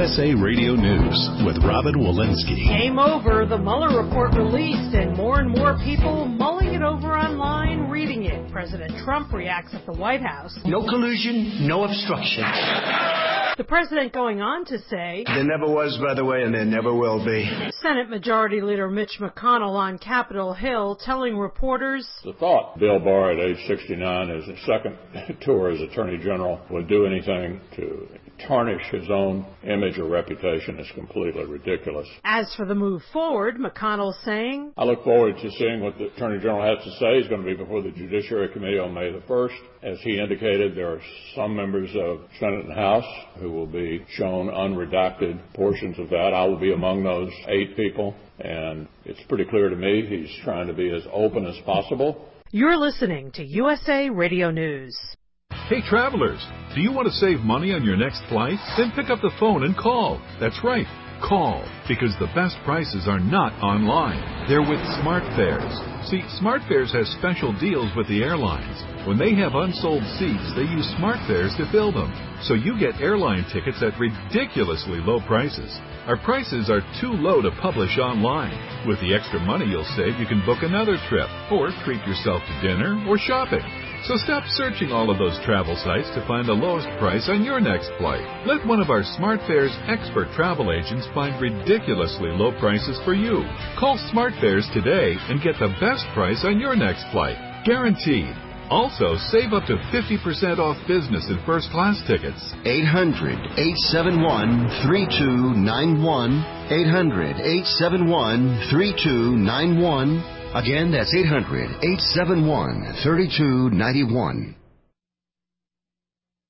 USA Radio News with Robin Walensky. Game over. The Mueller report released, and more people mulling it over online, reading it. President Trump reacts at the White House. No collusion, no obstruction. The president going on to say, there never was, by the way, and there never will be. Senate Majority Leader Mitch McConnell on Capitol Hill telling reporters, the thought Bill Barr at age 69, his second tour as Attorney General, would do anything to tarnish his own image or reputation is completely ridiculous. As for the move forward, McConnell saying, I look forward to seeing what the Attorney General has to say. He's going to be before the Judiciary Committee on May the 1st. As he indicated, there are some members of Senate and House who will be shown unredacted portions of that. I will be among those 8 people, and it's pretty clear to me he's trying to be as open as possible. You're listening to USA Radio News. Hey travelers, do you want to save money on your next flight? Then pick up the phone and call. That's right, call, because the best prices are not online. They're with SmartFares. See, SmartFares has special deals with the airlines. When they have unsold seats, they use SmartFares to fill them. So you get airline tickets at ridiculously low prices. Our prices are too low to publish online. With the extra money you'll save, you can book another trip, or treat yourself to dinner or shopping. So stop searching all of those travel sites to find the lowest price on your next flight. Let one of our SmartFares expert travel agents find ridiculously low prices for you. Call SmartFares today and get the best price on your next flight. Guaranteed. Also, save up to 50% off business and first class tickets. 800-871-3291. 800-871-3291. Again, that's 800-871-3291.